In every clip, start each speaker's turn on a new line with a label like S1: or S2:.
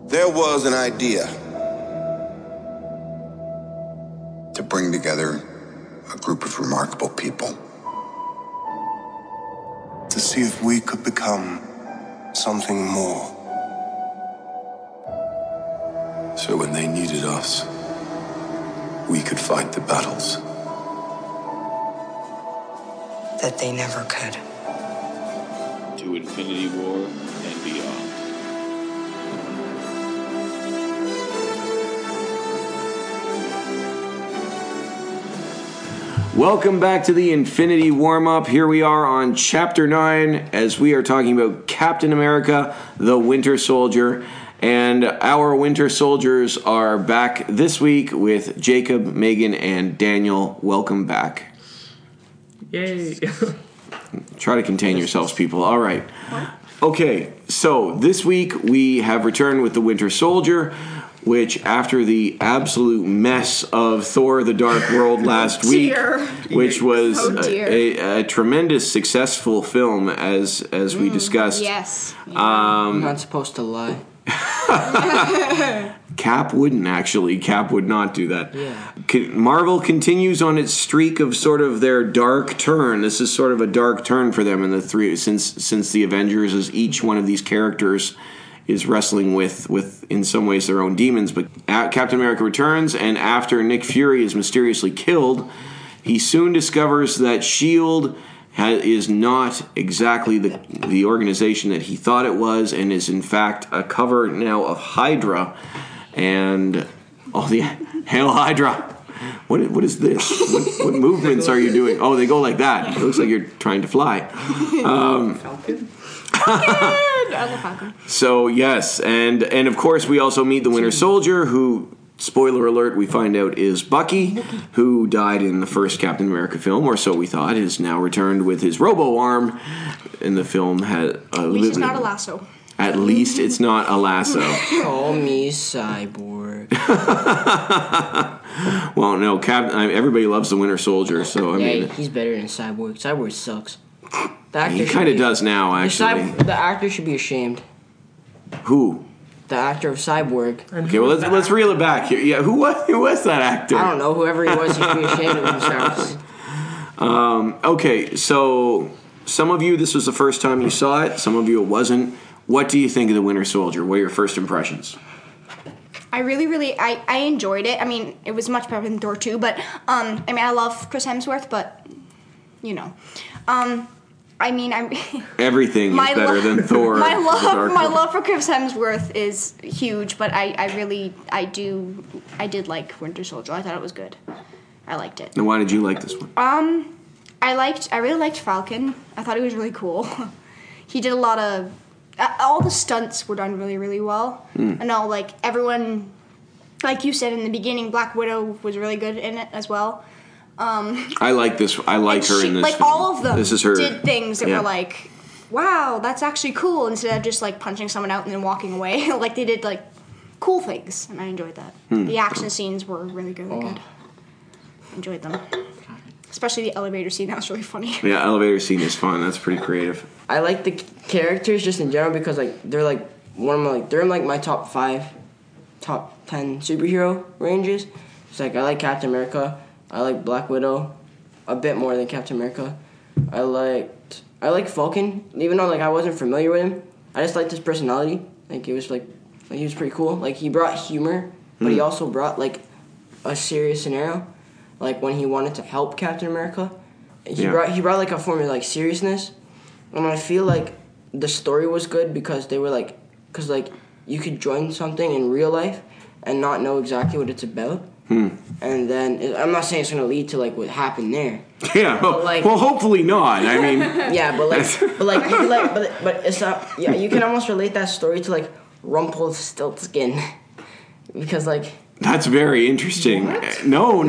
S1: There was an idea to bring together a group of remarkable people to see if we could become something more. So when they needed us, we could fight the battles
S2: that they never could.
S3: To Infinity War and beyond.
S4: Welcome back to the Infinity Warm-Up. Here we are on Chapter 9 as we are talking about Captain America, the Winter Soldier. And our Winter Soldiers are back this week with Jacob, Megan, and Daniel. Welcome back.
S5: Yay.
S4: Try to contain yourselves, people. All right. Okay, so this week we have returned with the Winter Soldier, which after the absolute mess of Thor the Dark World last week, which was a tremendous successful film as we discussed.
S6: Yes.
S2: I'm not supposed to lie.
S4: Cap wouldn't actually. Cap would not do that.
S2: Yeah.
S4: Marvel continues on its streak of sort of their dark turn. This is sort of a dark turn for them in the three since the Avengers, as each one of these characters is wrestling with in some ways their own demons. But Captain America returns, and after Nick Fury is mysteriously killed, he soon discovers that S.H.I.E.L.D. is not exactly the organization that he thought it was, and is in fact a cover now of Hydra. And Hail Hydra! What is this? What movements are you doing? Oh, they go like that. It looks like you're trying to fly.
S6: Falcon. I love Falcon.
S4: So yes, and of course we also meet the Winter Soldier, who, spoiler alert, we find out is Bucky, who died in the first Captain America film, or so we thought, is now returned with his robo-arm. In the film had
S6: At least it's not a lasso.
S4: At least it's not a lasso.
S2: Call me Cyborg.
S4: Well, no, everybody loves the Winter Soldier, so I mean,
S2: he's better than Cyborg. Cyborg sucks.
S4: He kind of does now, actually.
S2: The actor should be ashamed.
S4: Who?
S2: The actor of Cyborg.
S4: Okay, well let's reel it back here. Yeah, who was that actor?
S2: I don't know. Whoever he was, he should be ashamed of himself.
S4: Okay, so some of you, this was the first time you saw it. Some of you, it wasn't. What do you think of the Winter Soldier? What are your first impressions?
S6: I really, I enjoyed it. I mean, it was much better than Thor 2, but, I love Chris Hemsworth, but, you know.
S4: Everything is better than Thor.
S6: My love for Chris Hemsworth is huge, but I did like Winter Soldier. I thought it was good. I liked it.
S4: And why did you like this one?
S6: I really liked Falcon. I thought he was really cool. He did a lot of all the stunts were done really, really well. And all, like, everyone, like you said in the beginning, Black Widow was really good in it as well.
S4: I like this. I like her in this.
S6: Like,
S4: film.
S6: all of them
S4: this is her,
S6: did things that were like, wow, that's actually cool, instead of just, like, punching someone out and then walking away. Like, they did, like, cool things, and I enjoyed that. The action scenes were really good. Enjoyed them. Especially the elevator scene. That was really funny.
S4: Yeah, elevator scene is fun. That's pretty creative.
S2: I like the characters just in general because, like, they're like they're in like my top 10 superhero ranges. It's like I like Captain America. I like Black Widow a bit more than Captain America. I like Falcon, even though like I wasn't familiar with him. I just liked his personality. Like it was like he was pretty cool. Like he brought humor, but he also brought like a serious scenario. Like when he wanted to help Captain America, he brought like a form of like seriousness. And I feel like the story was good because they were like, you could join something in real life and not know exactly what it's about. And then I'm not saying it's gonna lead to like what happened there.
S4: Yeah, well, hopefully not. I mean,
S2: yeah, but it's not. Yeah, you can almost relate that story to like Rumpelstiltskin, because like.
S4: That's very interesting.
S2: What?
S4: No.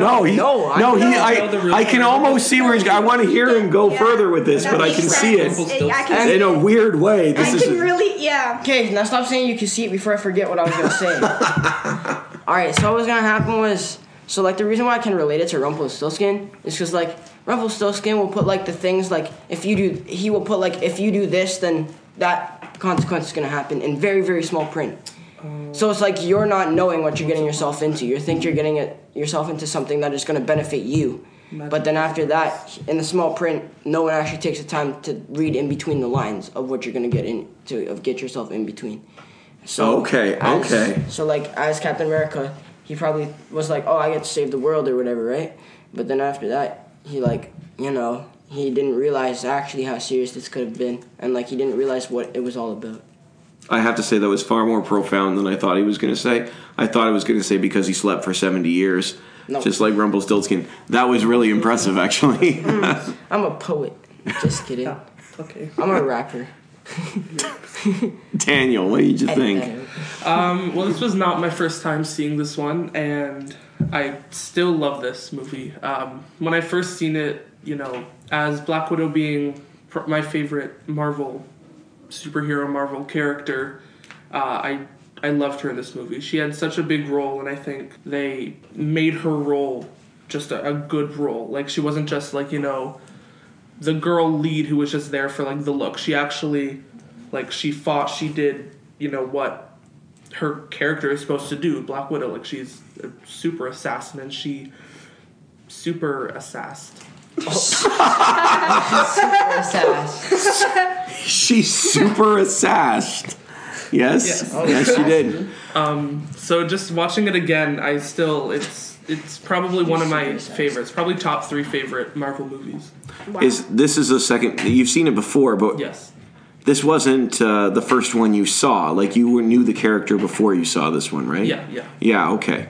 S4: I can almost see where he's. I want to hear him go further with this, but I can see it in a weird way.
S2: Okay, now stop saying you can see it before I forget what I was gonna say. All right, so what was gonna happen was, so like the reason why I can relate it to Rumpelstiltskin is because like Rumpelstiltskin will put like the things like if you do this, then that consequence is gonna happen in very, very small print. So it's like you're not knowing what you're getting yourself into. You think you're getting yourself into something that is going to benefit you. But then after that, in the small print, no one actually takes the time to read in between the lines of what you're going to get yourself in between. So
S4: Okay.
S2: So like as Captain America, he probably was like, oh, I get to save the world or whatever, right? But then after that, he like, he didn't realize actually how serious this could have been, and like he didn't realize what it was all about.
S4: I have to say that was far more profound than I thought he was going to say. I thought he was going to say because he slept for 70 years, just like Rumpelstiltskin. That was really impressive, actually.
S2: I'm a poet. Just kidding.
S5: Okay.
S2: I'm a rapper.
S4: Daniel, what did you think?
S5: Well, this was not my first time seeing this one, and I still love this movie. When I first seen it, as Black Widow being my favorite superhero Marvel character, I loved her in this movie. She had such a big role, and I think they made her role just a good role. Like, she wasn't just like, the girl lead who was just there for like the look. She actually, like, she fought, she did, what her character is supposed to do, Black Widow. Like, she's a super assassin, and she super assassed.
S4: She's super assassin. Yes, yes, she did.
S5: So just watching it again, it's probably one of my favorites. Probably top 3 favorite Marvel movies.
S6: Wow.
S4: This is the second. You've seen it before, but
S5: Yes.
S4: this wasn't the first one you saw. Like, you knew the character before you saw this one, right?
S5: Yeah.
S4: Yeah, okay.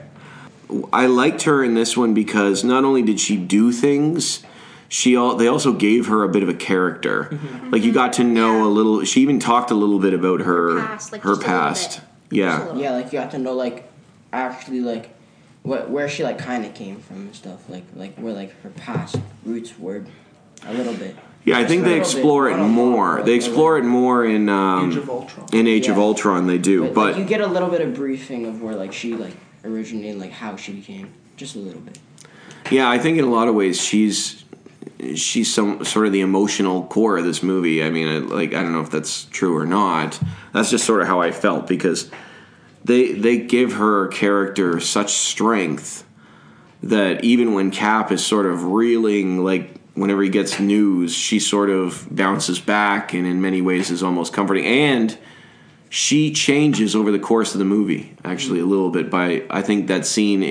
S4: I liked her in this one because not only did she do things, they also gave her a bit of a character. Mm-hmm. Like, you got to know a little. She even talked a little bit about her
S6: past, like,
S4: her
S6: just a little
S4: past.
S6: bit.
S4: Yeah.
S2: Yeah, like you got to know like actually like where she like kind of came from and stuff. Like where like her past roots were a little bit.
S4: Yeah, I think they explore it more. They explore it more in
S5: Age of Ultron.
S4: In Age of Ultron, they do.
S2: But like, you get a little bit of briefing of where like she like originated, like how she became, just a little bit.
S4: Yeah, I think in a lot of ways she's some sort of the emotional core of this movie. I mean, I don't know if that's true or not. That's just sort of how I felt, because they give her character such strength that even when Cap is sort of reeling, like whenever he gets news, she sort of bounces back and in many ways is almost comforting. And she changes over the course of the movie, actually, a little bit. I think that scene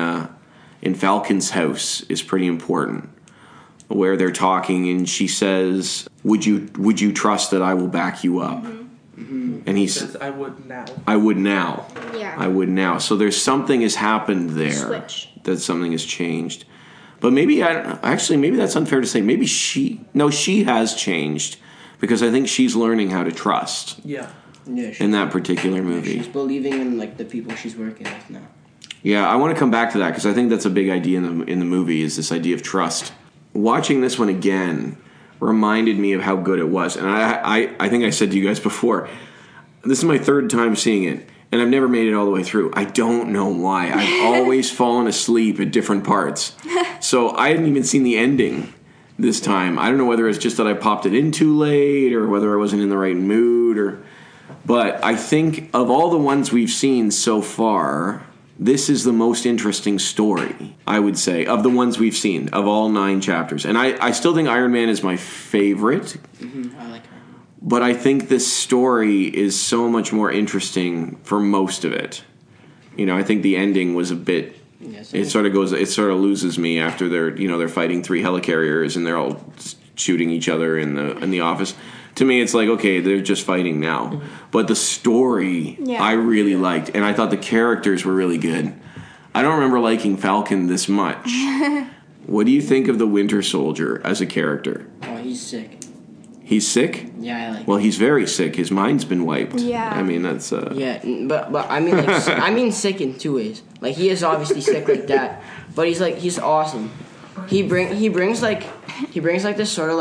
S4: in Falcon's house is pretty important, where they're talking and she says, "Would you trust that I will back you up?" Mm-hmm. And he says,
S5: "I would now."
S4: I would now.
S6: Yeah.
S4: I would now. So there's something has happened there.
S6: Switch.
S4: That something has changed. But maybe maybe that's unfair to say. Maybe she has changed, because I think she's learning how to trust.
S5: Yeah.
S2: Yeah.
S4: In that particular movie,
S2: she's believing in like the people she's working with now.
S4: Yeah, I want to come back to that because I think that's a big idea in the movie, is this idea of trust. Watching this one again reminded me of how good it was, and I think I said to you guys before, this is my third time seeing it, and I've never made it all the way through. I don't know why. I've always fallen asleep at different parts, so I hadn't even seen the ending this time. I don't know whether it's just that I popped it in too late, or whether I wasn't in the right mood, but I think of all the ones we've seen so far, this is the most interesting story, I would say, of the ones we've seen, of all 9 chapters. And I still think Iron Man is my favorite.
S2: Mm-hmm. I like her.
S4: But I think this story is so much more interesting for most of it. I think the ending was a bit...
S2: Yes,
S4: it sort of loses me after they're fighting 3 helicarriers and they're all shooting each other in the office. To me, it's like, okay, they're just fighting now. Mm-hmm. But the story, I really liked. And I thought the characters were really good. I don't remember liking Falcon this much. What do you think of the Winter Soldier as a character?
S2: Oh, he's sick.
S4: He's sick?
S2: Yeah, I like
S4: Well, he's very sick. His mind's been wiped.
S6: Yeah.
S4: I mean, that's...
S2: Yeah, but I mean, like, I mean sick in 2 ways. Like, he is obviously sick like that. But he's awesome. He brings this sort of,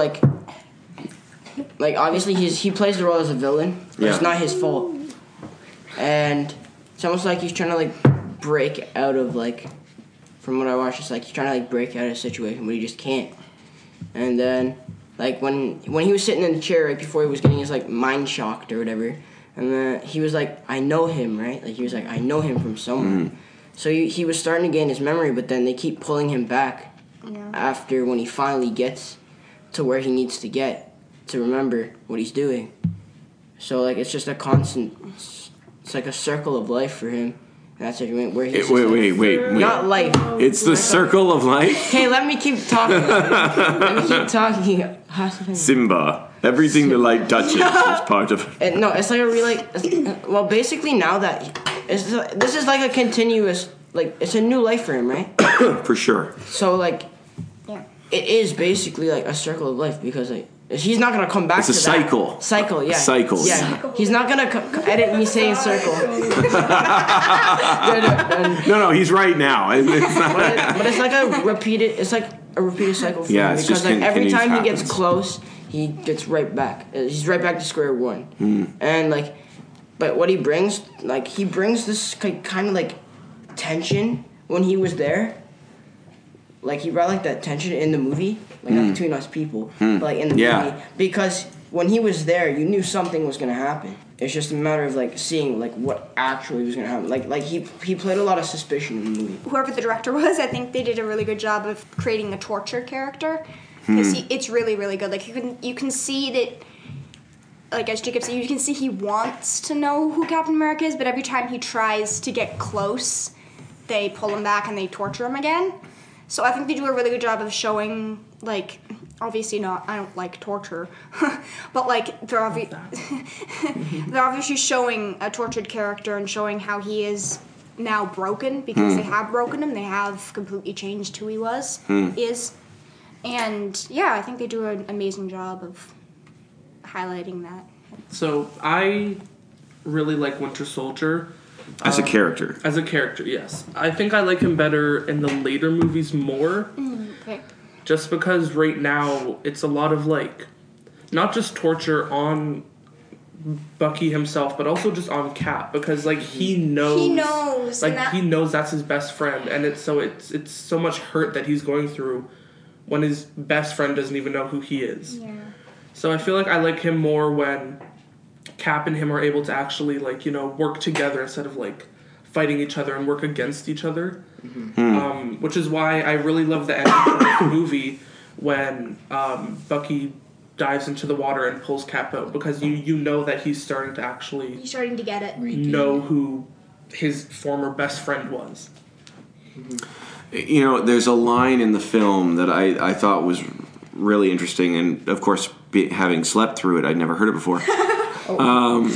S2: like obviously he plays the role as a villain, but it's not his fault. And it's almost like he's trying to like break out of from what I watched, it's like he's trying to like break out of a situation, but he just can't. And then like when he was sitting in the chair right before he was getting his like mind shocked or whatever, And then he was like, I know him, right? Like, he was like, I know him from somewhere. So he was starting to gain his memory, but then they keep pulling him back after when he finally gets to where he needs to get to remember what he's doing. So, like, it's just a constant, it's like a circle of life for him. And that's it, where he's
S4: Wait.
S2: Not life.
S4: It's the circle of life?
S2: Hey, let me keep talking.
S4: Simba. Everything the light touches is part of it.
S2: No, it's like a really, well, basically now that, this is like a continuous, like, it's a new life for him, right?
S4: For sure.
S2: So, like, it is basically like a circle of life because, like, he's not going to come back to that.
S4: It's a cycle.
S2: Cycle, yeah.
S4: Cycle.
S2: Yeah. He's not going to edit me saying circle.
S4: No, he's right now. It's not
S2: but it's like a repeated cycle for him
S4: it's
S2: because,
S4: just
S2: like, every time he gets
S4: happens.
S2: close, he gets right back. He's right back to square one. And, like, but what he brings, like, he brings this kind of, like, tension when he was there. Like, he brought, like, that tension in the movie, like, not between us people, but, like, in the movie. Because when he was there, you knew something was going to happen. It's just a matter of, like, seeing, like, what actually was going to happen. Like he played a lot of suspicion in the movie.
S6: Whoever the director was, I think they did a really good job of creating a torture character. Because it's really, really good. Like, you can see that, like, as Jacob said, you can see he wants to know who Captain America is, but every time he tries to get close, they pull him back and they torture him again. So I think they do a really good job of showing, like, obviously I don't like torture, but, like, they're obviously showing a tortured character and showing how he is now broken because they have broken him. They have completely changed who he is. And, yeah, I think they do an amazing job of highlighting that.
S5: So I really like Winter Soldier.
S4: As a character.
S5: As a character, yes. I think I like him better in the later movies more.
S6: Okay.
S5: Just because right now it's a lot of, like, not just torture on Bucky himself, but also just on Cap. Because, like, he knows. Like, he knows that's his best friend. And it's so much hurt that he's going through when his best friend doesn't even know who he is.
S6: Yeah.
S5: So I feel like I like him more when Cap and him are able to actually, like, you know, work together instead of, like, fighting each other and work against each other. Which is why I really love the ending of the movie when Bucky dives into the water and pulls Cap out, because you know that he's starting to actually
S6: get it.
S5: know who his former best friend was.
S4: You know, there's a line in the film that I thought was really interesting, and of course, having slept through it, I'd never heard it before. And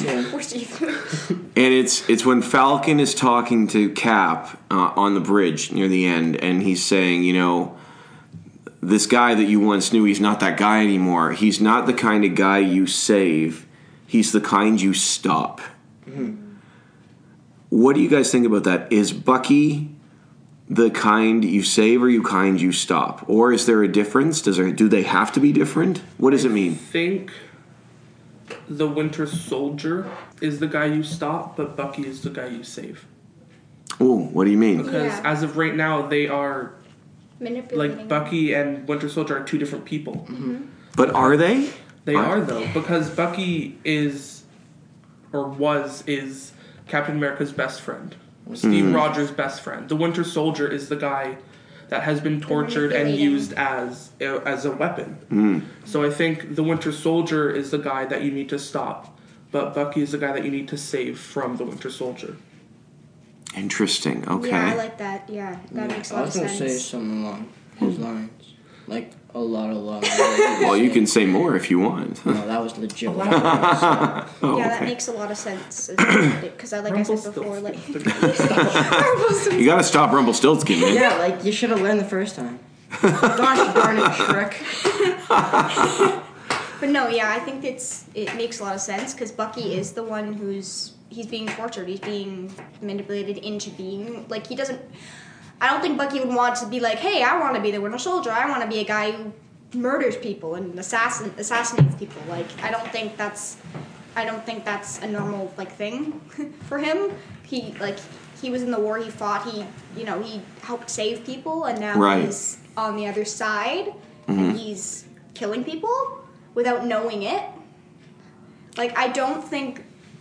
S4: it's when Falcon is talking to Cap on the bridge near the end, and he's saying, you know, this guy that you once knew, he's not that guy anymore. He's not the kind of guy you save. He's the kind you stop. What do you guys think about that? Is Bucky the kind you save or you kind you stop? Or is there a difference? Do they have to be different? What does it mean?
S5: I think the Winter Soldier is the guy you stop, but Bucky is the guy you save.
S4: Oh, what do you mean?
S5: Because as of right now, they are,
S6: Manipulating.
S5: like, Bucky and Winter Soldier are two different people.
S4: But are they?
S5: They are, though, because Bucky is Captain America's best friend. Steve Rogers' best friend. The Winter Soldier is the guy that has been tortured and used as a weapon. So I think the Winter Soldier is the guy that you need to stop, but Bucky is the guy that you need to save from the Winter Soldier.
S4: Interesting. Okay.
S6: Yeah, I like that. Yeah, that makes a lot of sense.
S2: I was going to say something along his lines. Like, a lot.
S4: Well, you can say more if you want.
S2: No, that was legit.
S6: Yeah, that makes a lot of sense. Because I said before, like...
S4: You gotta stop Rumpelstiltskin, man.
S2: Yeah, like, you should have learned the first time. Gosh darn it, Shrek.
S6: But no, yeah, I think it makes a lot of sense, because Bucky is the one he's being tortured. He's being manipulated into being, like, he doesn't... I don't think Bucky would want to be like, hey, I want to be the Winter Soldier. I want to be a guy who murders people and assassinates people. Like, I don't think that's a normal, like, thing for him. He was in the war. He fought. He helped save people, and now he's on the other side, and he's killing people without knowing it. Like, I don't think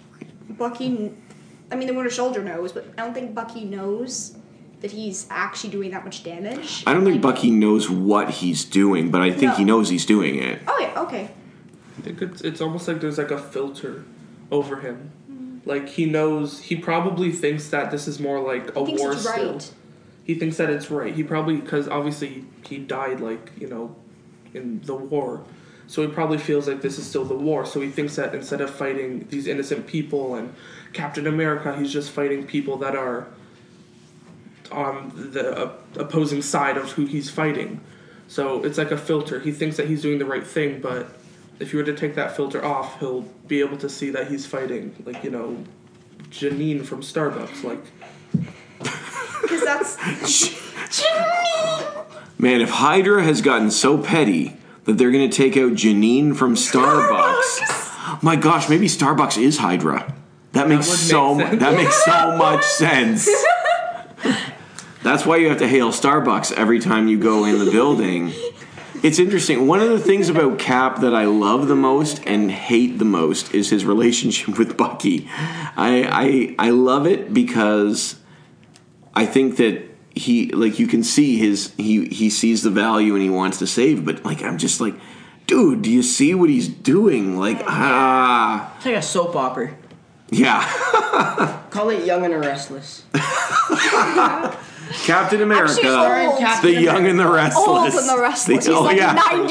S6: Bucky. I mean, the Winter Soldier knows, but I don't think Bucky knows that he's actually doing that much damage.
S4: I don't think Bucky knows what he's doing, but I think he knows he's doing it.
S6: Oh yeah, okay.
S5: I think it's almost like there's like a filter over him. Like he knows, he probably thinks that this is more like a war still.
S6: Right.
S5: He thinks that it's right. He probably, because obviously he died like, in the war. So he probably feels like this is still the war. So he thinks that instead of fighting these innocent people and Captain America, he's just fighting people that are on the opposing side of who he's fighting. So it's like a filter. He thinks that he's doing the right thing, but if you were to take that filter off, he'll be able to see that he's fighting, like, Janine from Starbucks, like.
S6: Because that's Janine.
S4: Man, if Hydra has gotten so petty that they're going to take out Janine from Starbucks, my gosh, maybe Starbucks is Hydra. That makes so much sense. That's why you have to hail Starbucks every time you go in the building. It's interesting. One of the things about Cap that I love the most and hate the most is his relationship with Bucky. I love it because I think that he, like, you can see he sees the value and he wants to save, but like I'm just like, dude, do you see what he's doing? Like,
S2: It's like a soap opera.
S4: Yeah.
S2: Call it Young and the Restless.
S4: Captain America,
S6: Actually,
S4: the Young and the Restless.
S6: Old and the Restless. He's like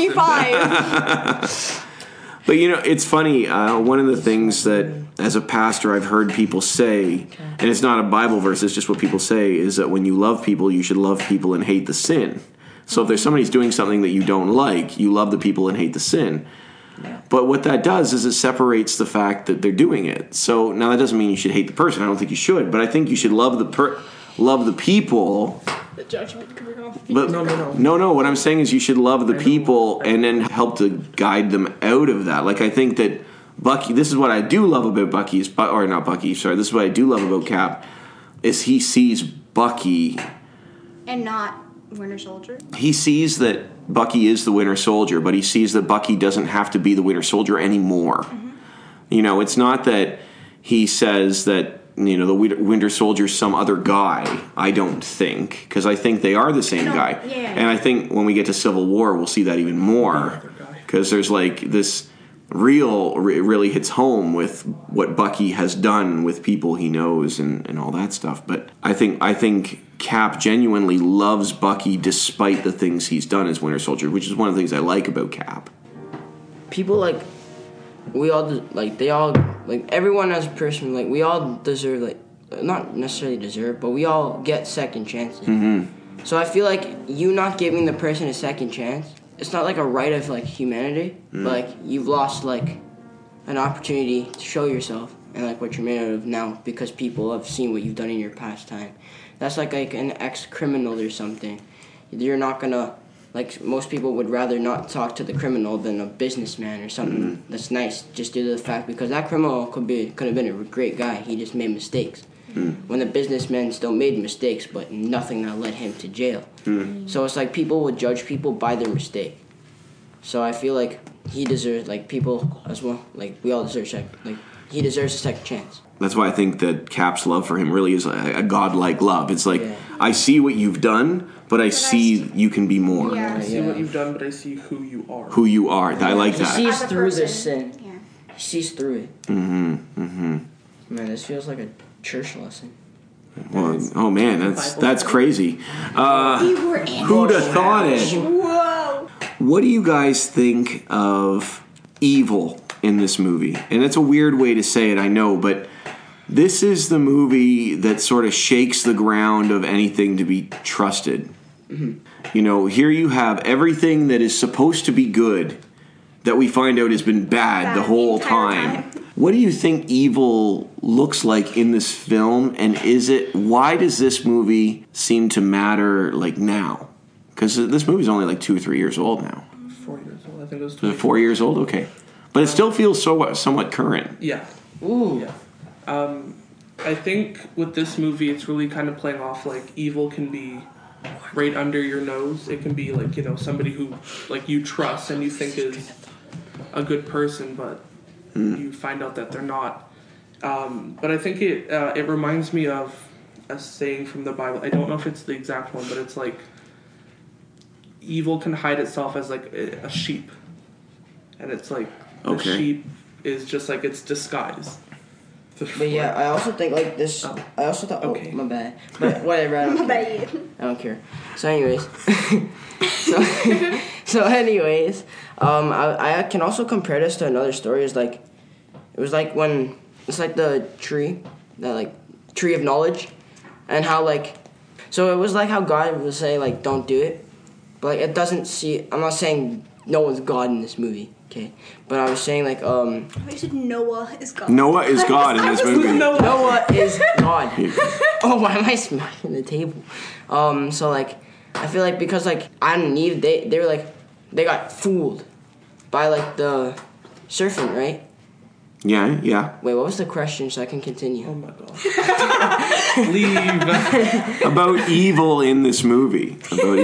S6: 95.
S4: But it's funny. One of the things that, as a pastor, I've heard people say, and it's not a Bible verse, it's just what people say, is that when you love people, you should love people and hate the sin. So if there's somebody who's doing something that you don't like, you love the people and hate the sin. But what that does is it separates the fact that they're doing it. So now that doesn't mean you should hate the person. I don't think you should. But I think you should love the people.
S6: The judgment coming off.
S4: But no. What I'm saying is you should love the people and then help to guide them out of that. Like I think that Bucky. This is what I do love about Bucky. This is what I do love about Cap. Is he sees Bucky
S6: And not Winter Soldier.
S4: He sees that Bucky is the Winter Soldier, but he sees that Bucky doesn't have to be the Winter Soldier anymore. Mm-hmm. It's not that he says that the Winter Soldier's some other guy. I don't think, because I think they are the same guy.
S6: Yeah.
S4: And I think when we get to Civil War, we'll see that even more, because there's like this really hits home with what Bucky has done with people he knows and all that stuff. But I think Cap genuinely loves Bucky despite the things he's done as Winter Soldier, which is one of the things I like about Cap.
S2: People everyone as a person, like, we all deserve, like, not necessarily deserve, but we all get second chances. Mm-hmm. So I feel like you not giving the person a second chance, it's not like a right of, like, humanity, but, like, you've lost, like, an opportunity to show yourself and, like, what you're made out of now because people have seen what you've done in your past time. That's like an ex-criminal or something. You're not gonna, like, most people would rather not talk to the criminal than a businessman or something that's nice, just due to the fact because that criminal could have been a great guy. He just made mistakes. When the businessman still made mistakes, but nothing that led him to jail. So it's like people would judge people by their mistake. So I feel like he deserves, like, people as well, like, we all deserve he deserves a second chance.
S4: That's why I think that Cap's love for him really is a godlike love. It's like, I see what you've done, but I see you can be more.
S6: Yeah.
S5: I see what you've done, but I see who you are.
S4: Who you are. I like that.
S2: He sees
S6: As a
S2: through
S6: person.
S2: this sin.
S6: Yeah.
S2: He sees through it. Man, this feels like a church lesson.
S4: Well, oh man, that's crazy. Who'd have thought it?
S6: Whoa.
S4: What do you guys think of evil in this movie? And it's a weird way to say it, I know, but this is the movie that sort of shakes the ground of anything to be trusted. Mm-hmm. Here you have everything that is supposed to be good that we find out has been bad the whole time. What do you think evil looks like in this film, and why does this movie seem to matter, like, now? Because this movie's only like 2 or 3 years old now.
S5: 4 years old. I think it was
S4: 4 years old? Okay. But it still feels somewhat current.
S5: Yeah.
S2: Ooh.
S5: Yeah. I think with this movie, it's really kind of playing off, like, evil can be right under your nose. It can be, like, somebody who, like, you trust and you think is a good person, but you find out that they're not. But I think it reminds me of a saying from the Bible. I don't know if it's the exact one, but it's like evil can hide itself as like a sheep, and it's like the sheep is just like its disguise.
S2: But yeah, I also think like this. I also thought. Okay. Oh, my bad. But whatever. I don't care. I don't care. So, anyways. so anyways, I can also compare this to another story. It's like, it was like when it's like the tree, that like tree of knowledge, and how like, so it was like how God would say like don't do it, but like it doesn't see. I'm not saying no one's God in this movie. Okay, but I was saying like
S6: You said Noah is God.
S4: Noah is God in this movie.
S2: Noah is God. Oh, why am I smacking the table? So like, I feel like because like Adam and Eve, they were like, they got fooled by like the serpent, right?
S4: Yeah.
S2: Wait, what was the question so I can continue?
S5: Oh my god. Leave.
S4: About evil in this movie.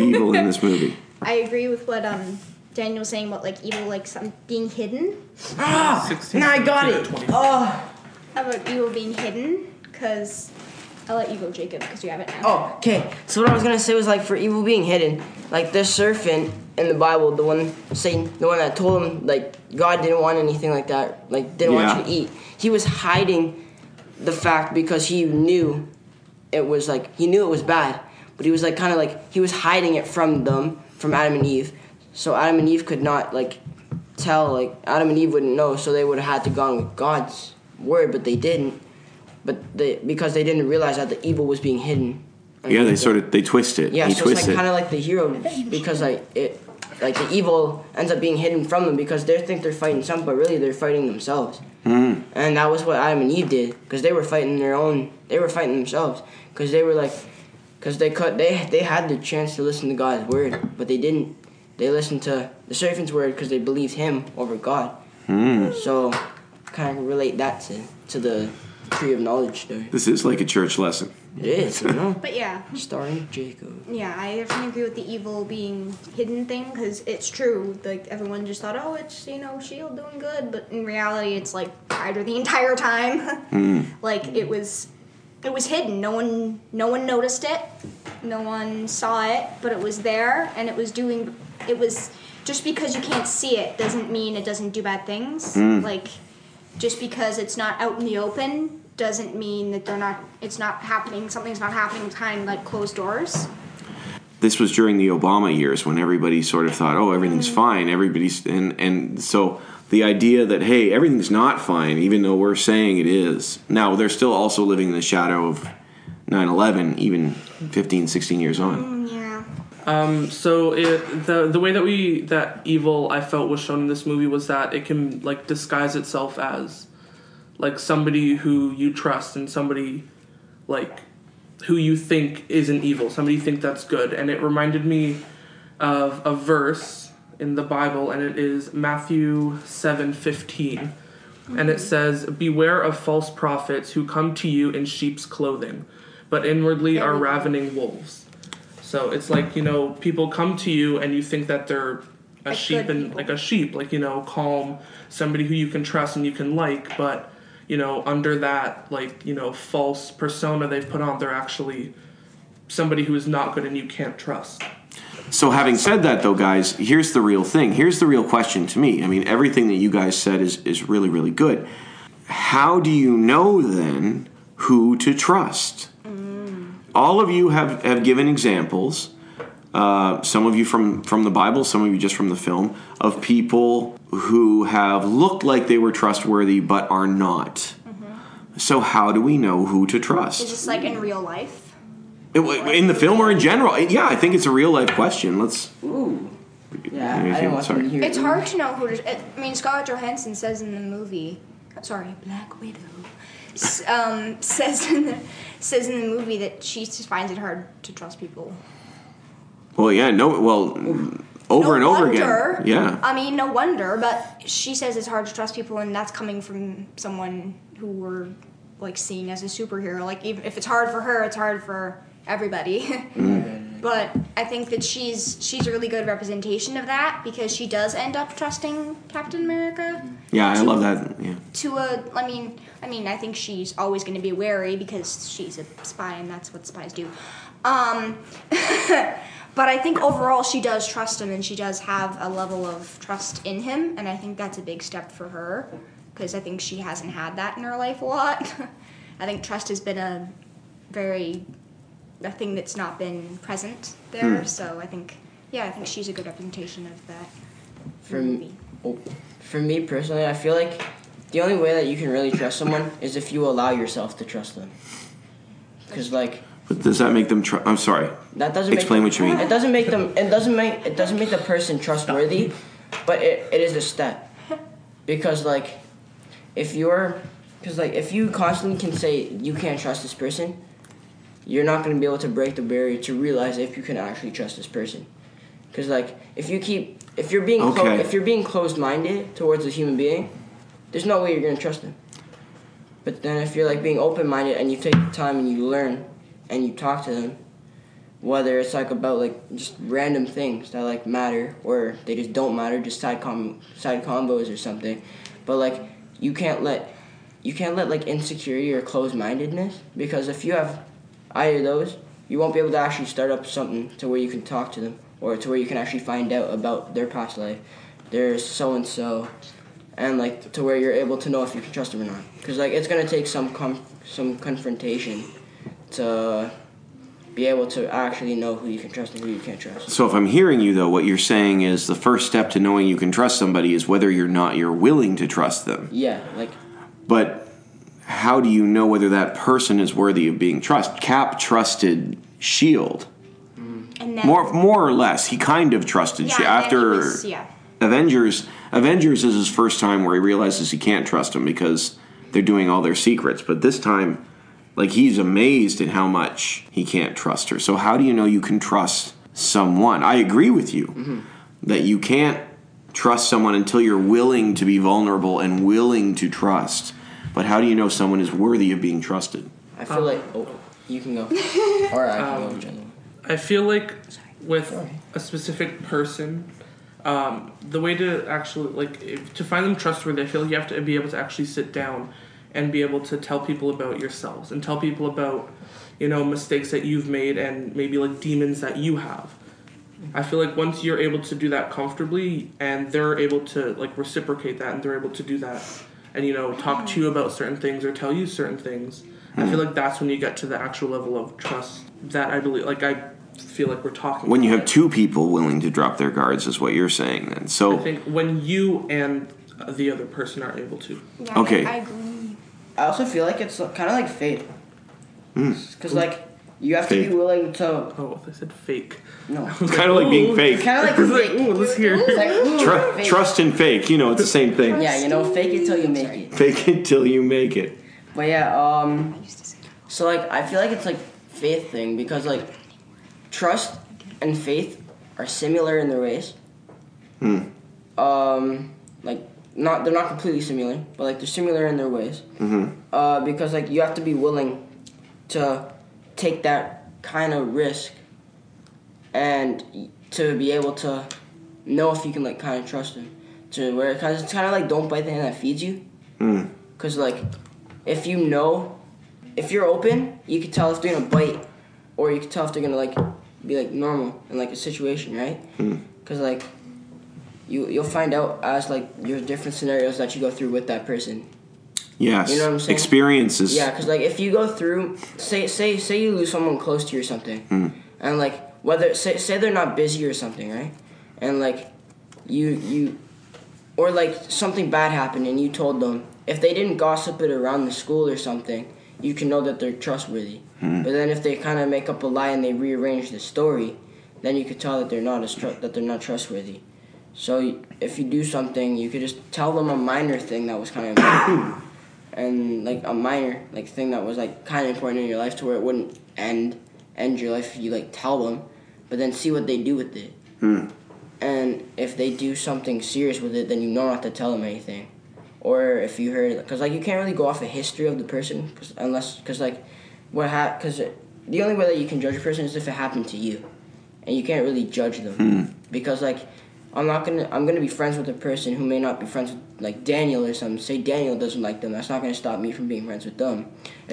S6: I agree with what Daniel was saying about like evil, like something being hidden.
S2: Now I got it. Oh.
S6: About evil being hidden, because I'll let you go, Jacob, because you have it now.
S2: Oh, okay. So what I was gonna say was like for evil being hidden, like this serpent in the Bible, the one Satan, the one that told him like God didn't want anything like that, like didn't want you to eat. He was hiding the fact because he knew it was bad, but he was like kind of like he was hiding it from them, from Adam and Eve. So Adam and Eve could not like tell, like Adam and Eve wouldn't know, so they would have had to go on with God's word, but they didn't. Because they didn't realize that the evil was being hidden.
S4: Yeah, they twist it.
S2: Yeah, so it's like kind of like the hero, because like the evil ends up being hidden from them because they think they're fighting something, but really they're fighting themselves. Mm. And that was what Adam and Eve did, because they were fighting themselves, because they were like, because they had the chance to listen to God's word, but they didn't. They listened to the serpent's word because they believed him over God. Mm. So, kind of relate that to the tree of knowledge story.
S4: This is like a church lesson.
S2: It is, you know?
S6: But yeah.
S2: Starring Jacob.
S6: Yeah, I definitely agree with the evil being hidden thing, because it's true. Like, everyone just thought, oh, it's, S.H.I.E.L.D. doing good, but in reality, it's, like, Hydra the entire time. Mm. Like, it was hidden. No one noticed it. No one saw it, but it was there, and it was just because you can't see it doesn't mean it doesn't do bad things. Mm. Like, just because it's not out in the open doesn't mean that something's not happening behind like closed doors.
S4: This was during the Obama years when everybody sort of thought, oh, everything's fine. And so the idea that, hey, everything's not fine, even though we're saying it is. Now, they're still also living in the shadow of 9/11, even 15, 16 years on.
S5: So the way that evil I felt was shown in this movie was that it can like disguise itself as like somebody who you trust and somebody like who you think isn't evil. Somebody you think that's good. And it reminded me of a verse in the Bible, and it is Matthew 7:15. And it says, "Beware of false prophets who come to you in sheep's clothing, but inwardly are ravening wolves." So it's like, people come to you and you think that they're a sheep and like a sheep, like, calm, somebody who you can trust and you can like, but, under that, like, false persona they've put on, they're actually somebody who is not good and you can't trust.
S4: So having said that, though, guys, here's the real thing. Here's the real question to me. I mean, everything that you guys said is really, really good. How do you know, then, who to trust? All of you have given examples, some of you from the Bible, some of you just from the film, of people who have looked like they were trustworthy but are not. Mm-hmm. So how do we know who to trust?
S6: Is this like in real life?
S4: In the film or in general? Yeah, I think it's a real life question. Let's...
S2: Ooh. Yeah, I didn't want to hear
S6: It's hard to know who to... Scarlett Johansson says in the movie... Sorry, Black Widow. Says in the movie that she just finds it hard to trust people.
S4: Well, yeah, over and over again. Yeah.
S6: I mean, no wonder, but she says it's hard to trust people, and that's coming from someone who we're like seeing as a superhero. Like, even if it's hard for her, it's hard for everybody. but I think that she's a really good representation of that because she does end up trusting Captain America.
S4: Yeah, I love that. Yeah.
S6: I mean, I think she's always going to be wary because she's a spy and that's what spies do. But I think overall she does trust him and she does have a level of trust in him, and I think that's a big step for her because I think she hasn't had that in her life a lot. I think trust has been a thing that's not been present there, so I think she's a good representation of that movie.
S2: For me personally, I feel like the only way that you can really trust someone is if you allow yourself to trust them. Because like.
S4: But does that make them? I'm sorry.
S2: That doesn't
S4: explain what you mean.
S2: It doesn't make them. It doesn't make the person trustworthy, but it is a step. Because like, if you constantly can say you can't trust this person, you're not going to be able to break the barrier to realize if you can actually trust this person. Because like, if you're being closed-minded towards a human being, there's no way you're going to trust them. But then if you're like being open-minded and you take the time and you learn and you talk to them, whether it's like about like just random things that like matter or they just don't matter, just side combos or something, but like you can't let like insecurity or closed-mindedness, because if you have either of those, you won't be able to actually start up something to where you can talk to them or to where you can actually find out about their past life, their so and so, and like to where you're able to know if you can trust them or not. Because like it's gonna take some confrontation to be able to actually know who you can trust and who you can't trust.
S4: So if I'm hearing you, though, what you're saying is the first step to knowing you can trust somebody is whether you're willing to trust them.
S2: Yeah, like.
S4: But how do you know whether that person is worthy of being trusted? Cap trusted S.H.I.E.L.D.
S6: And then,
S4: More or less, he kind of trusted S.H.I.E.L.D. After Avengers is his first time where he realizes he can't trust them because they're doing all their secrets. But this time, like, he's amazed at how much he can't trust her. So how do you know you can trust someone? I agree with you that you can't trust someone until you're willing to be vulnerable and willing to trust. But how do you know someone is worthy of being trusted?
S2: I feel like... Oh, you can go. Or I can go in general.
S5: I feel like with a specific person, the way to actually, to find them trustworthy, I feel like you have to be able to actually sit down and be able to tell people about yourselves and tell people about, mistakes that you've made and maybe like demons that you have. I feel like once you're able to do that comfortably and they're able to like reciprocate that and they're able to do that and, talk to you about certain things or tell you certain things, I feel like that's when you get to the actual level of trust that I believe, I feel like we're talking
S4: when
S5: about.
S4: You have two people willing to drop their guards is what you're saying then. So
S5: I think when you and the other person are able to.
S6: Yeah,
S4: okay.
S6: I agree.
S2: I also feel like it's kind of like fate. Because, you have
S4: Fake.
S2: to be willing to...
S5: Oh, they said fake.
S2: No.
S4: it's kind of like being fake.
S2: Kind of like fake.
S5: Ooh, let's hear.
S2: It's like, ooh, fake.
S4: Trust and fake, it's the same thing.
S2: Yeah, fake it till you make it.
S4: Fake it till you make it.
S2: But yeah, so I feel like it's like faith thing because trust and faith are similar in their ways. They're not completely similar, but they're similar in their ways. Because you have to be willing to take that kind of risk and to be able to know if you can kind of trust them. Because it's kind of like don't bite the hand that feeds you. Because if you're open, you can tell if they're gonna bite, or you can tell if they're gonna be normal in a situation, right? Because you'll find out as your different scenarios that you go through with that person.
S4: Yes.
S2: You know what I'm saying?
S4: Experiences.
S2: Yeah, because if you go through, say you lose someone close to you or something, and whether say they're not busy or something, right? And you or something bad happened and you told them, if they didn't gossip it around the school or something, you can know that they're trustworthy. But then if they kind of make up a lie and they rearrange the story, then you could tell that they're not trustworthy. So if you do something, you could just tell them a minor thing that was kind of important, and a minor thing that was kind of important in your life to where it wouldn't end your life if you tell them, but then see what they do with it. And if they do something serious with it, then you don't have to tell them anything. Or if you heard, because you can't really go off a history of the person, because the only way that you can judge a person is if it happened to you. and you can't really judge them because like I'm gonna be friends with a person who may not be friends with like Daniel or something. Say Daniel doesn't like them, that's not gonna stop me from being friends with them.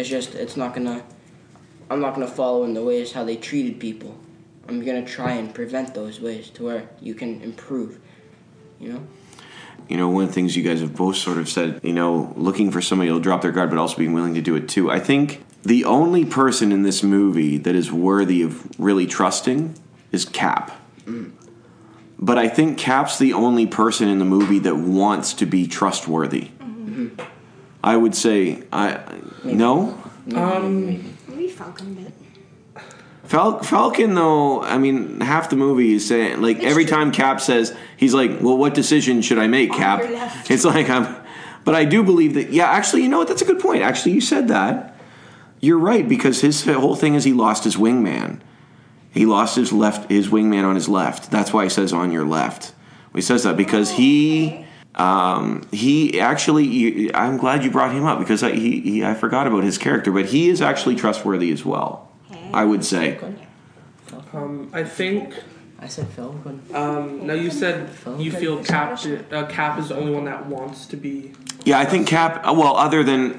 S2: I'm not gonna follow in the ways how they treated people. I'm gonna try and prevent those ways to where you can improve. You know.
S4: You know, one of the things you guys have both sort of said, you know, looking for somebody who'll drop their guard, but also being willing to do it too. I think the only person in this movie that is worthy of really trusting is Cap. But I think Cap's the only person in the movie that wants to be trustworthy. I would say, no?
S6: Maybe Falcon a bit.
S4: Falcon, though, I mean, half the movie is saying, like, every time Cap says, he's like, well, what decision should I make, Cap?
S6: your left.
S4: It's like, but I do believe that, yeah, actually, you know what, that's a good point. Actually, you said that. You're right, because his whole thing is he lost his wingman. He lost his wingman on his left. That's why he says on your left. He says that because he actually, I'm glad you brought him up because I forgot about his character, but he is actually trustworthy as well, I would say.
S5: I think.
S2: I said Falcon.
S5: Now you said you feel Cap is the only one that wants to be.
S4: Yeah, I think Cap. Well, other than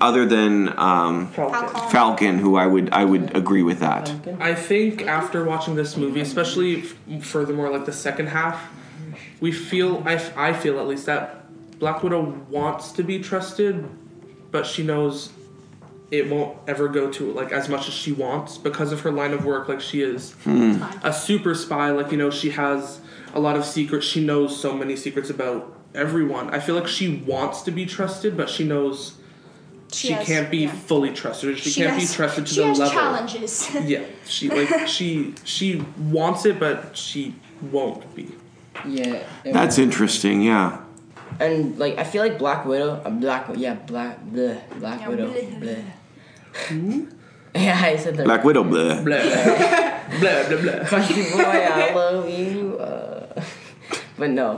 S4: Falcon, who I would agree with that.
S5: I think after watching this movie, especially furthermore, like the second half, we feel. I feel at least that Black Widow wants to be trusted, but she knows it won't ever go to like as much as she wants because of her line of work. Like she is a super spy. Like, you know, she has a lot of secrets. She knows so many secrets about everyone. I feel like she wants to be trusted, but she knows she can't be fully trusted. She can't be trusted to the level.
S6: She has challenges.
S5: Yeah, she wants it, but she won't be.
S2: Yeah.
S4: That's interesting. Yeah.
S2: And like I feel like Black Widow, Black Widow. Bleh. Yeah, I said that.
S4: Black Widow, blah.
S5: Blah blah blah blah.
S2: Country boy, I love you. But no.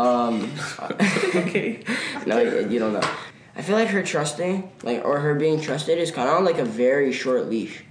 S5: Okay.
S2: No, you don't know. I feel like her trusting, like, or her being trusted, is kind of on like a very short leash.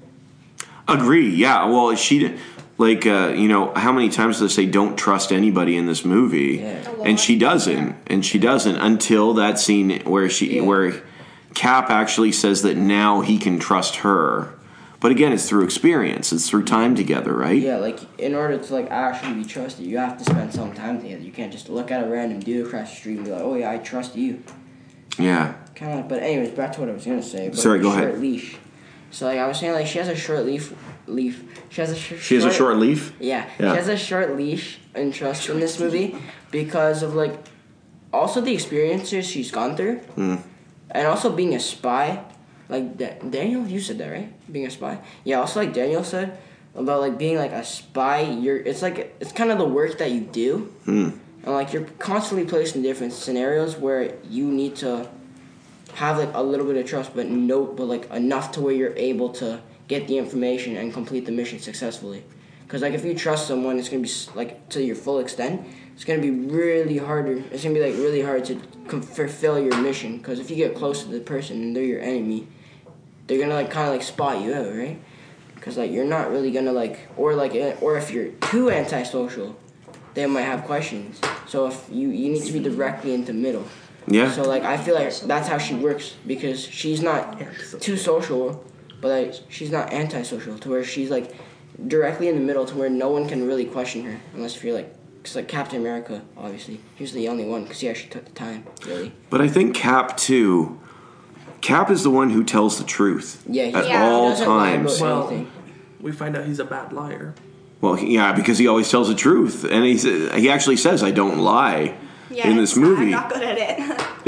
S4: Agree. Yeah. Well, she. Like, you know, how many times does they say don't trust anybody in this movie?
S2: Yeah.
S4: And she doesn't. And she doesn't until that scene where where Cap actually says that now he can trust her. But again, it's through experience. It's through time together, right?
S2: Yeah, like, in order to, like, actually be trusted, you have to spend some time together. You can't just look at a random dude across the street and be like, oh, yeah, I trust you.
S4: Yeah.
S2: Kind of like, but anyways, back to what I was going to say.
S4: Sorry, go ahead.
S2: Short leash. So, like, I was saying, like, she has a short leaf. She has a
S4: short leaf?
S2: Yeah. She has a short leash and trust in this movie because of, like, also the experiences she's gone through. And also being a spy. Like, Daniel, you said that, right? Being a spy? Yeah, also, like Daniel said about, like, being, like, a spy. It's kind of the work that you do. And, like, you're constantly placed in different scenarios where you need to have, like, a little bit of trust, but like, enough to where you're able to get the information and complete the mission successfully. Because, like, if you trust someone, it's going to be, like, to your full extent, it's going to be really harder. It's going to be, like, really hard to fulfill your mission. Because if you get close to the person and they're your enemy, they're going to, like, kind of, like, spot you out, right? Because, like, you're not really going to, like, or if you're too antisocial, they might have questions. So if you need to be directly into the middle.
S4: Yeah.
S2: So, like, I feel like that's how she works. Because she's not too social, but, like, she's not antisocial to where she's, like, directly in the middle to where no one can really question her. Unless if you're, like, because, like, Captain America, obviously. He's the only one because he actually took the time, really.
S4: But I think Cap, too. Cap is the one who tells the truth.
S2: Yeah,
S4: at all times.
S5: Well, we find out he's a bad liar.
S4: Well, yeah, because he always tells the truth. And he actually says, I don't lie in this movie.
S6: I'm not good at it.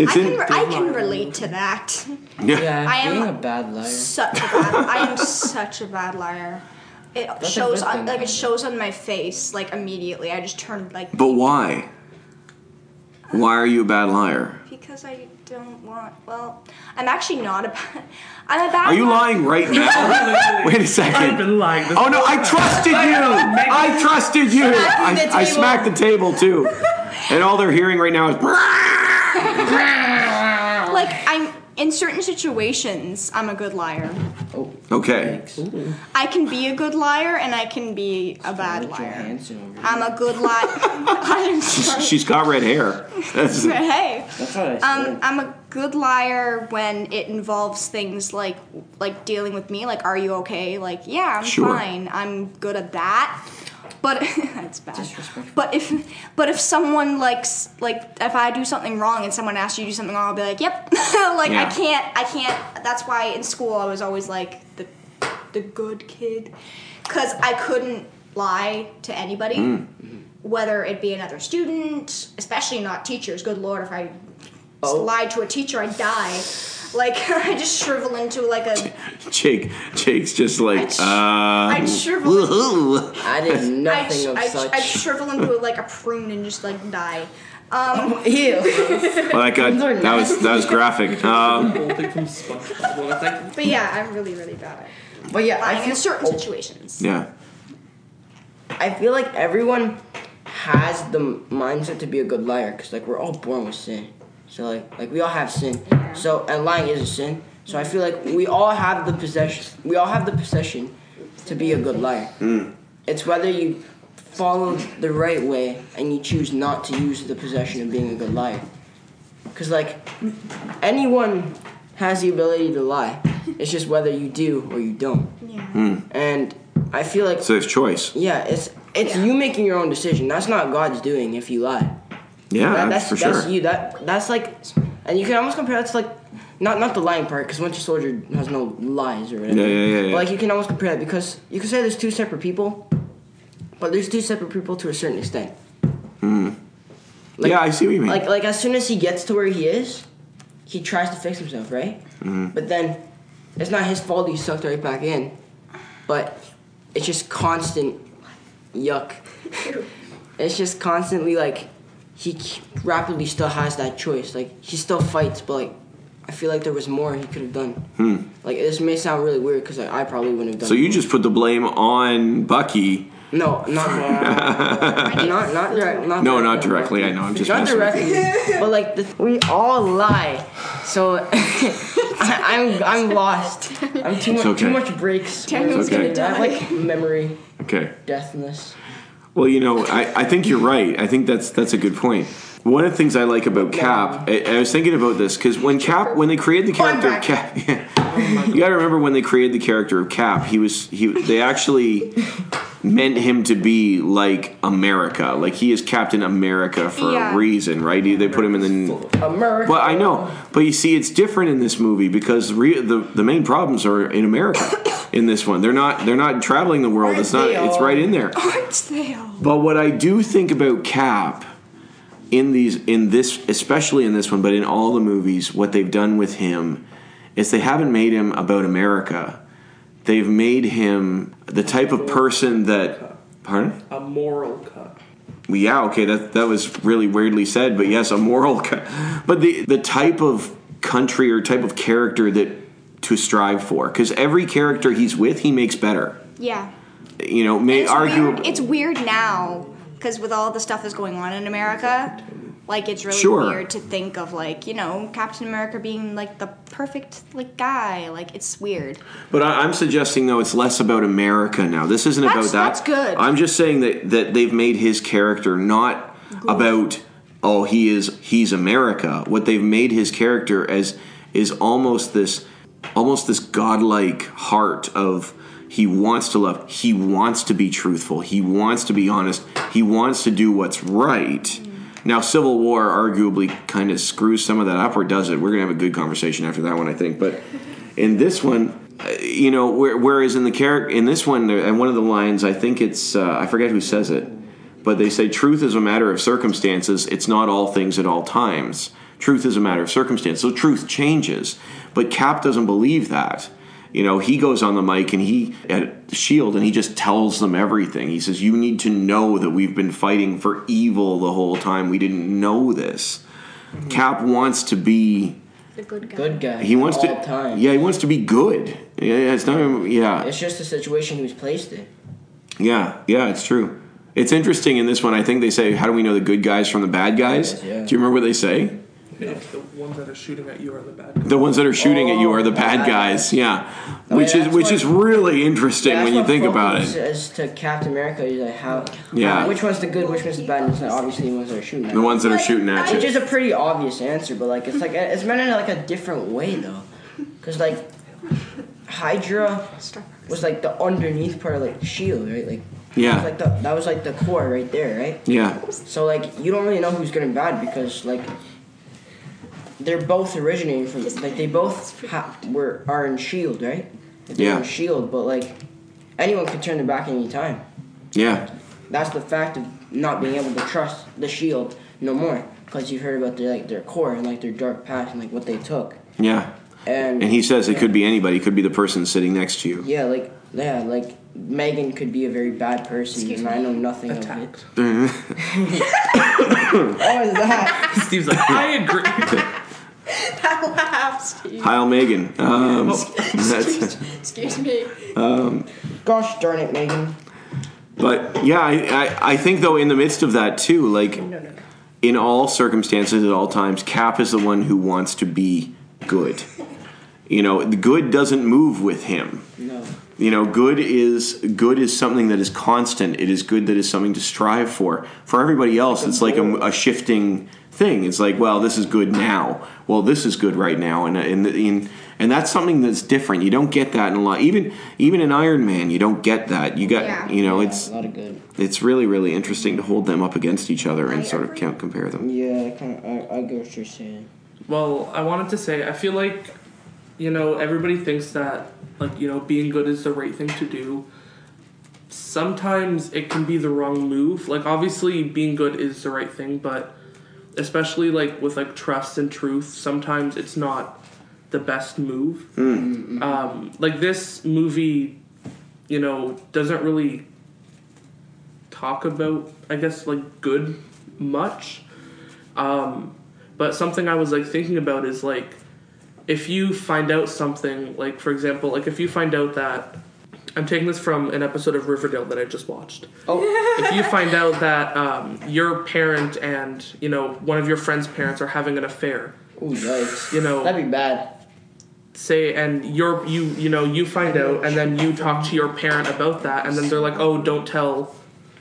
S6: I can relate to that.
S2: Yeah,
S6: I am
S2: being a bad liar.
S6: I am such a bad liar. It shows on my face, like, immediately. I just turn, like...
S4: But why? Why are you a bad liar?
S6: Because I don't want... Well, I'm actually not a bad... I'm a bad liar.
S4: Are you lying right now? Wait a second.
S5: I've been lying.
S4: Oh, no, I trusted you! I trusted you! I smacked the table, too. And all they're hearing right now is...
S6: Like, In certain situations, I'm a good liar.
S2: Oh,
S4: Okay.
S2: thanks.
S6: I can be a good liar and I can be a bad
S2: Scarlett
S6: liar.
S2: Johansson over here.
S6: I'm a good liar. I'm sorry.
S4: She's got red hair. That's,
S6: Hey.
S2: That's what I said.
S6: I'm a good liar when it involves things like dealing with me. Like, are you okay? Like, yeah, I'm
S4: Sure.
S6: fine. I'm good at that. But that's bad.
S2: Disrespectful.
S6: But if someone like if I do something wrong and someone asks you to do something wrong, I'll be like, yep. Like
S4: Yeah.
S6: I can't. That's why in school I was always like the good kid, because I couldn't lie to anybody, whether it be another student, especially not teachers. Good Lord, if I lied to a teacher, I'd die. Like, I just shrivel into like a.
S4: Jake's just like,
S6: I'd shrivel.
S4: woohoo.
S2: I did nothing of
S6: I'd
S2: such.
S6: shrivel into like a prune and just like die.
S2: Ew.
S4: Well, that was graphic.
S5: Whole thing from SpongeBob. Well, it's like,
S6: But yeah, I'm really, really bad at
S2: But yeah, I
S6: lying
S2: feel
S6: in certain situations.
S4: Yeah.
S2: I feel like everyone has the mindset to be a good liar because like we're all born with sin. So like we all have sin. So and lying is a sin. So I feel like we all have the possession. We all have the possession to be a good liar. It's whether you follow the right way and you choose not to use the possession of being a good liar. Because like anyone has the ability to lie. It's just whether you do or you don't.
S6: Yeah.
S2: And I feel like
S4: So it's choice.
S2: yeah, it's you making your own decision. That's not God's doing if you lie.
S4: Yeah,
S2: That's
S4: for sure.
S2: That's you. That's like, and you can almost compare that to like, not the lying part, because Winter Soldier has no lies or whatever.
S4: Yeah.
S2: But like you can almost compare that because you can say there's two separate people, but there's two separate people to a certain extent. Like,
S4: Yeah, I see what you mean.
S2: Like as soon as he gets to where he is, he tries to fix himself, right? But then it's not his fault he's sucked right back in, but it's just constant yuck. It's just constantly like he rapidly still has that choice. Like he still fights, but like I feel like there was more he could have done. Like this may sound really weird because I probably wouldn't have done.
S4: So you just put the blame on Bucky.
S2: No, not
S4: directly. I know. I'm just
S2: not
S4: messing with
S2: directly, but like we all lie. So I'm lost. I'm too much
S4: okay.
S2: too much breaks.
S6: Daniel's
S4: gonna
S2: I have like memory
S4: you. Okay.
S2: deafness.
S4: Well, you know, I think you're right. I think that's a good point. One of the things I like about Cap, I was thinking about this because when they created the character of Cap, you got to remember when they created the character of Cap, they actually meant him to be like America, like he is Captain America for a reason, right? They put him in the
S2: America.
S4: Well, I know, but you see, it's different in this movie because the main problems are in America. In this one, they're not traveling the world. It's right in there.
S6: Aren't they all?
S4: But what I do think about Cap in this, especially in this one, but in all the movies, what they've done with him is they haven't made him about America. They've made him the type of person that. Pardon?
S5: a moral cut.
S4: Yeah, okay, that was really weirdly said, but yes, a moral cut. But the type of country or type of character that to strive for, because every character he's with, he makes better.
S6: Yeah.
S4: You know, may argue.
S6: It's weird now because with all the stuff that's going on in America, like it's really
S4: Sure.
S6: weird to think of like Captain America being like the perfect like guy. Like it's weird.
S4: But I'm suggesting though it's less about America now. This isn't about that.
S6: That's good.
S4: I'm just saying that they've made his character not about he's America. What they've made his character as is almost this godlike heart of he wants to love, he wants to be truthful, he wants to be honest, he wants to do what's right. Now, Civil War arguably kind of screws some of that up, or does it? We're going to have a good conversation after that one, I think. But in this one, whereas in this one, and one of the lines, I think it's, I forget who says it, but they say, truth is a matter of circumstances. It's not all things at all times. Truth is a matter of circumstance. So truth changes. But Cap doesn't believe that. He goes on the mic and at S.H.I.E.L.D. and he just tells them everything. He says, you need to know that we've been fighting for evil the whole time. We didn't know this. Mm-hmm. Cap wants to be
S6: The good guy.
S2: Good guy.
S4: he wants
S2: all
S4: to
S2: time.
S4: Yeah, he wants to be good. Yeah, it's not
S2: It's just the situation he was placed in.
S4: Yeah, it's true. It's interesting in this one. I think they say, how do we know the good guys from the bad guys?
S2: Yeah.
S4: Do you remember what they say?
S5: if the ones that are shooting at you are the bad guys.
S4: The ones that are shooting at you are the bad guys. Yeah, which is really interesting when you think about it.
S2: As to Captain America, is like how which one's the good, which one's the bad, and it's like obviously the ones that are shooting at
S4: The ones that are shooting at
S2: Which
S4: you.
S2: is a pretty obvious answer, but like it's meant in like a different way though, because like Hydra was like the underneath part of like Shield, right? Like that was like the core right there, right?
S4: Yeah.
S2: So like you don't really know who's good and bad because like they're both originating from like they both are in Shield, right? They're in Shield, but like anyone could turn their back any time.
S4: Yeah.
S2: That's the fact of not being able to trust the Shield no more because you've heard about their core and like their dark past and like what they took.
S4: Yeah.
S2: And
S4: he says it could be anybody. It could be the person sitting next to you.
S2: Yeah, like Megan could be a very bad person, and I know nothing of it. What was that?
S5: Steve's like, I agree.
S6: That laugh, Steve.
S4: Heil Megan.
S6: Excuse me.
S2: Gosh darn it, Megan.
S4: But yeah, I think though in the midst of that too, like in all circumstances at all times, Cap is the one who wants to be good. You know, the good doesn't move with him.
S2: No.
S4: You know, good is something that is constant. It is good that is something to strive for. For everybody else, it's like a shifting thing. It's like, well, this is good now. Well, this is good right now, and that's something that's different. You don't get that in a lot. Even in Iron Man, you don't get that. You got it's
S2: a lot of good.
S4: It's really really interesting to hold them up against each other and sort of compare them.
S2: Yeah, I get what you're saying.
S5: Well, I wanted to say I feel like everybody thinks that being good is the right thing to do. Sometimes it can be the wrong move. Like obviously being good is the right thing, but especially like with like trust and truth, sometimes it's not the best move. Like this movie, doesn't really talk about, I guess, like good much. But something I was like thinking about is like if you find out something, like for example, like if you find out that I'm taking this from an episode of Riverdale that I just watched. If you find out that your parent and one of your friend's parents are having an affair.
S2: Ooh, yikes.
S5: That'd
S2: be bad.
S5: Say and you find out and then you talk to your parent about that and then they're like, oh, don't tell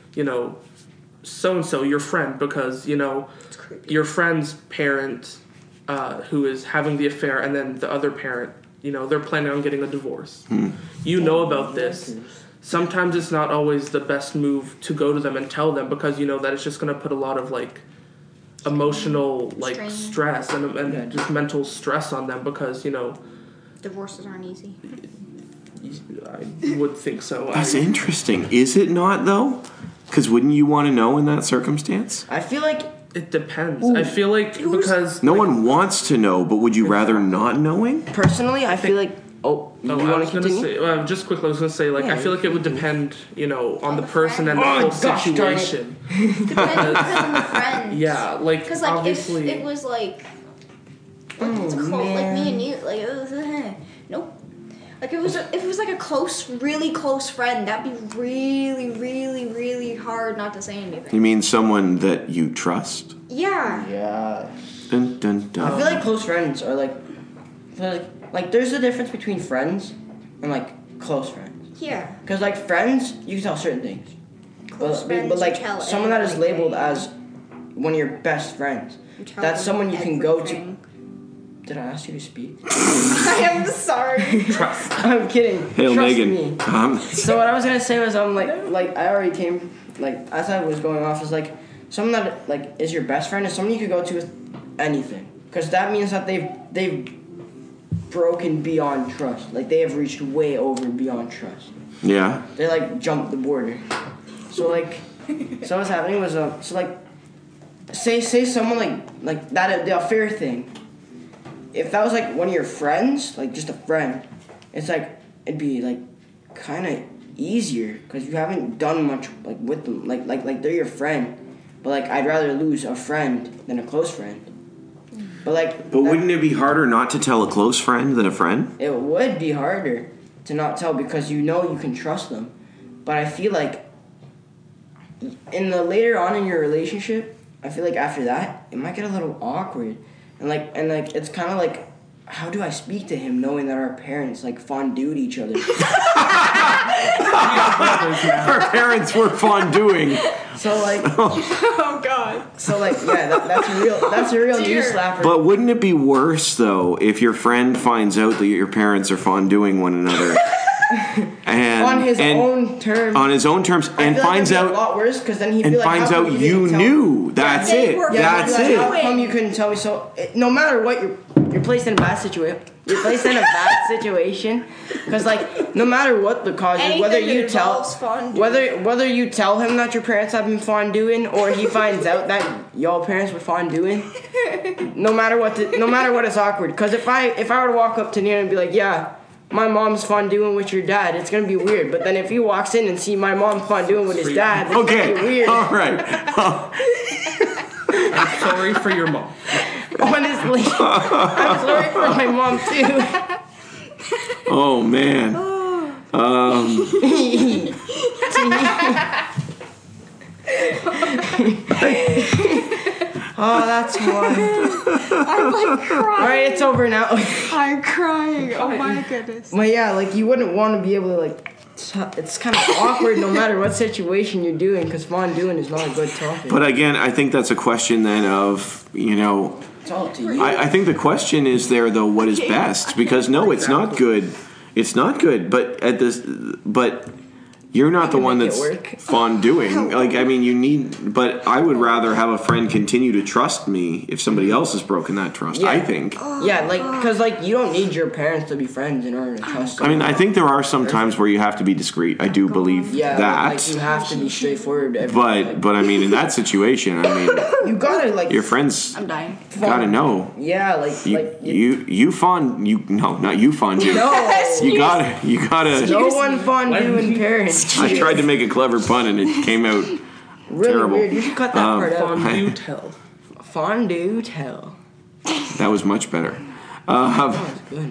S5: so and so your friend because your friend's parent who is having the affair and then the other parent they're planning on getting a divorce. About this. Sometimes it's not always the best move to go to them and tell them because that it's just going to put a lot of like emotional like stress and just mental stress on them because
S6: divorces aren't easy.
S5: I would think so.
S4: That's interesting. Is it not though? Because wouldn't you want to know in that circumstance?
S2: I feel like
S5: it depends. I feel like because
S4: no one wants to know, but would you rather not knowing?
S2: Personally, I feel like. You want to continue?
S5: Say, just quickly, I was going to say, like, I feel like it would depend, on the person and the whole situation.
S6: Depends on the friends.
S5: Yeah, like,
S6: because like
S5: obviously,
S6: if it was like it's close, like me and you, like it was, nope. Like if it was like a close, really close friend, that'd be really, really, really hard not to say anything.
S4: You mean someone that you trust?
S6: Yeah.
S2: Yeah.
S4: Dun, dun, dun.
S2: I feel like close friends are like there's a difference between friends and like close friends.
S6: Yeah.
S2: Because like friends, you can tell certain things.
S6: Close friends,
S2: but like
S6: you tell
S2: someone that is
S6: everything.
S2: labeled as one of your best friends, that's someone you can go to. Did I ask you to speak?
S6: I am sorry.
S5: trust.
S2: I'm kidding.
S4: Hail
S2: Trust
S4: Megan.
S2: me. So what I was gonna say was like I already came like as I was going off is like someone that like is your best friend is someone you could go to with anything because that means that they've broken beyond trust. Like they have reached way over beyond trust.
S4: Yeah.
S2: They like jumped the border. So like so what's happening was so like say someone like that the affair thing. If that was like one of your friends, like just a friend, it's like it'd be like kind of easier because you haven't done much like with them. Like they're your friend, but like I'd rather lose a friend than a close friend. But
S4: wouldn't it be harder not to tell a close friend than a friend?
S2: It would be harder to not tell because you can trust them. But I feel like in the later on in your relationship, I feel like after that it might get a little awkward and it's kind of like, how do I speak to him knowing that our parents like fondued each other?
S4: Our parents were fonduing.
S2: So like,
S6: Oh God.
S2: so like, yeah, that's a real
S6: Dear.
S2: knee slapper.
S4: But wouldn't it be worse though if your friend finds out that your parents are fonduing one another, and
S2: on his own terms.
S4: on his own terms,
S2: I
S4: and
S2: feel like
S4: finds
S2: it'd be a
S4: out
S2: lot worse because then he'd
S4: and
S2: be like,
S4: finds
S2: how
S4: out
S2: come
S4: you
S2: didn't tell me?
S4: knew. That's
S6: they
S4: it.
S6: were
S4: That's
S2: Like,
S4: it.
S2: how come you couldn't tell me? So no matter what, you're placed in a bad situation. You're placed in a bad situation because like no matter what the cause is, whether
S6: Anything
S2: you
S6: that
S2: tell
S6: involves fondue.
S2: whether you tell him that your parents have been fonduing or he finds out that y'all parents were fonduing, no matter what it's awkward. Because if I were to walk up to Nina and be like, yeah, my mom's fonduing with your dad, it's gonna be weird. But then if he walks in and see my mom fonduing with his dad, it's gonna be
S4: Okay.
S2: weird.
S4: All right.
S5: I'm sorry for your mom.
S2: Honestly, I'm sorry for my mom too.
S4: Oh man.
S2: Oh, that's one.
S6: I'm like crying.
S2: All right, it's over now.
S6: I'm crying. Oh my goodness.
S2: But yeah, like you wouldn't want to be able to like. It's kind of awkward no matter what situation you're doing because fonduing is not a good topic.
S4: But again, I think that's a question then of,
S2: it's all up to you.
S4: I think the question is there though, what is best? Because no, it's not good. It's not good. But you're not the one
S2: make it
S4: that's
S2: work.
S4: fonduing. Like, I mean, but I would rather have a friend continue to trust me if somebody else has broken that trust.
S2: Yeah.
S4: I think.
S2: Yeah, like because like you don't need your parents to be friends in order to trust them.
S4: I mean, I think there are some times where you have to be discreet. I do believe
S2: yeah,
S4: that.
S2: like you have to be straightforward. To everyone.
S4: But I mean, in that situation, I mean,
S2: you gotta like
S4: your friends
S6: I'm dying.
S4: gotta know.
S2: Yeah, like
S4: You not you fondue.
S2: no,
S4: You gotta.
S2: no one fonduing parents.
S4: I tried to make a clever pun and it came out
S2: Really
S4: terrible.
S2: weird. You should cut that part out.
S5: Fondue tell.
S2: Fondue tell.
S4: That was much better.
S2: That's good.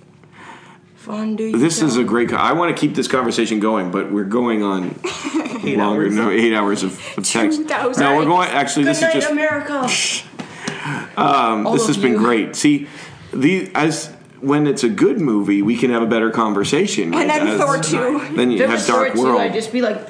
S2: Fondue.
S4: This is a great. I want to keep this conversation going, but we're going on longer. No, 8 hours of text.
S6: 2,000.
S4: No, we're going. Actually,
S2: Good
S4: this
S2: night,
S4: is just.
S2: America.
S4: This has been great. See, when it's a good movie, we can have a better conversation.
S6: And
S4: right?
S6: then Thor 2.
S4: Then you
S2: There
S4: have
S2: was
S4: Dark
S2: Thor 2,
S4: World.
S2: I'd just be like,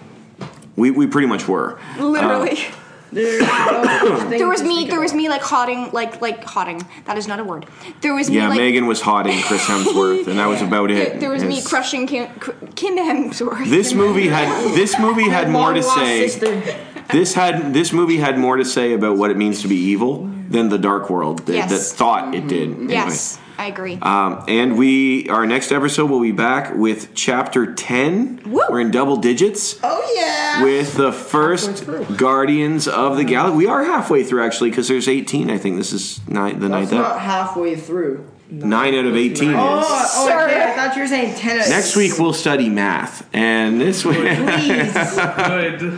S4: We pretty much were.
S6: Literally.
S2: there
S6: There was me like hotting, like hotting. That is not a word. There was me
S4: Yeah,
S6: like.
S4: Megan was hotting Chris Hemsworth, and that was about it.
S6: There was me
S4: It's-
S6: crushing Kim Hemsworth.
S4: This movie had more to say. This movie had more to say about what it means to be evil than the Dark World that thought it did. Anyway.
S6: Yes, I agree.
S4: And our next episode will be back with chapter 10.
S6: Woo!
S4: We're in double digits.
S2: Oh yeah.
S4: With the first Guardians of the Galaxy. We are halfway through actually because there's 18. I think this is the ninth
S2: That's
S4: up.
S2: not halfway through.
S4: 9 out of 18 is.
S2: Oh, okay. I thought you were saying 10.
S4: Next week we'll study math, and this week.
S5: Good.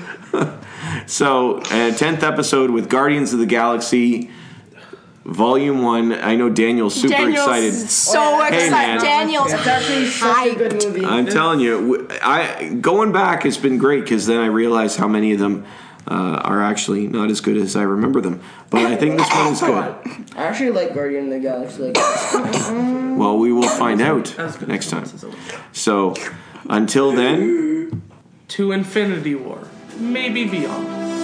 S4: So, 10th episode with Guardians of the Galaxy, Volume 1. I know Daniel's super excited.
S6: So
S4: Hey, man.
S6: excited. Daniel's
S2: It's actually such a good movie.
S4: I'm telling you, going back has been great because then I realized how many of them are actually not as good as I remember them. But I think this one is good.
S2: I actually like Guardian of the Galaxy. Like,
S4: Well, we will find out
S5: As good
S4: next
S5: as
S4: time.
S5: this is over.
S4: So, until then.
S5: To Infinity War. Maybe beyond.